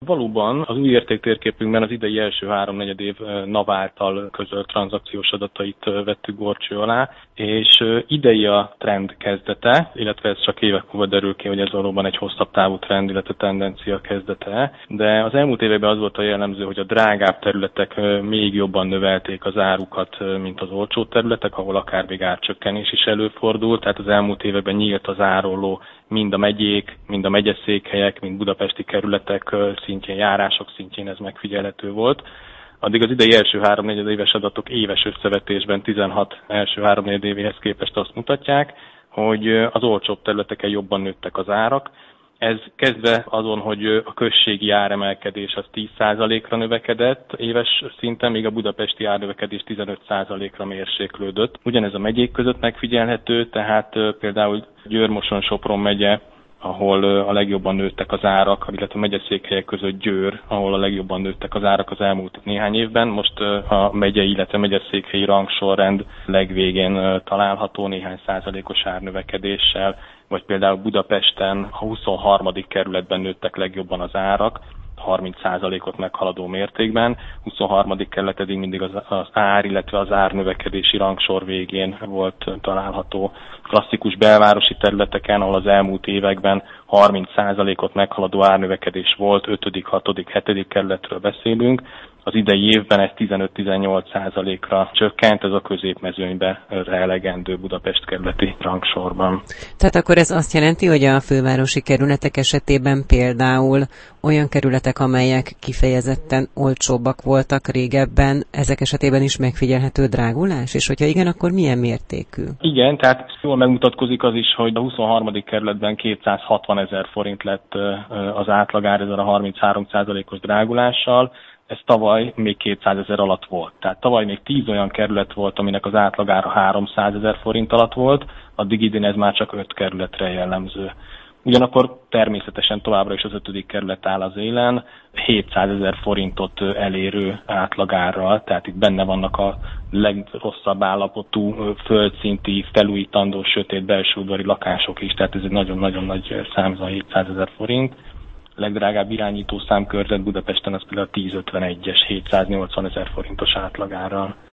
Valóban az új értéktérképünkben az idei első háromnegyed év NAV által közölt tranzakciós adatait vettük górcső alá, és idei a trend kezdete, illetve ez csak évek múlva derül ki, hogy ez valóban egy hosszabb távú trend, illetve tendencia kezdete, de az elmúlt években az volt a jellemző, hogy a drágább területek még jobban növelték az árukat, mint az olcsó területek, ahol akár még árcsökkenés is előfordult, tehát az elmúlt években nyílt az árolló mind a megyék, mind a megyeszékhelyek, mind budapesti kerületek szintjén, járások szintjén ez megfigyelhető volt. Addig az idei első háromnegyed éves adatok éves összevetésben 16 első háromnegyed évéhez képest azt mutatják, hogy az olcsóbb területeken jobban nőttek az árak. Ez kezdve azon, hogy a községi áremelkedés az 10%-ra növekedett éves szinten, míg a budapesti árnövekedés 15%-ra mérséklődött. Ugyanez a megyék között megfigyelhető, tehát például Győr-Moson-Sopron megye, ahol a legjobban nőttek az árak, illetve a megyeszékhelyek között Győr, ahol a legjobban nőttek az árak az elmúlt néhány évben. Most a megyei, illetve megyeszékhelyi rangsorrend legvégén található néhány százalékos árnövekedéssel, vagy például Budapesten a 23. kerületben nőttek legjobban az árak, 30%-ot meghaladó mértékben. 23. kerület eddig mindig az ár, illetve az árnövekedési rangsor végén volt található. Klasszikus belvárosi területeken, ahol az elmúlt években 30%-ot meghaladó árnövekedés volt, 5., 6., 7. kerületről beszélünk. Az idei évben ez 15-18%-ra csökkent, ez a középmezőnybe elegendő Budapest kerületi rangsorban. Tehát akkor ez azt jelenti, hogy a fővárosi kerületek esetében például olyan kerületek, amelyek kifejezetten olcsóbbak voltak régebben, ezek esetében is megfigyelhető drágulás? És hogyha igen, akkor milyen mértékű? Igen, tehát jól megmutatkozik az is, hogy a 23. kerületben 260 000 forint lett az átlagár ezen a 33%-os drágulással. Ez tavaly még 200 000 alatt volt. Tehát tavaly még 10 olyan kerület volt, aminek az átlagára 300 000 forint alatt volt, addig idén ez már csak 5 kerületre jellemző. Ugyanakkor természetesen továbbra is az 5. kerület áll az élen, 700 000 forintot elérő átlagárral, tehát itt benne vannak a legrosszabb állapotú földszinti, felújítandó, sötét belsőudvari lakások is, tehát ez egy nagyon-nagyon nagy szám, ez a 700 000 forint. A legdrágább irányítószám körlet Budapesten az például a 1051-es 780 000 forintos átlagárral.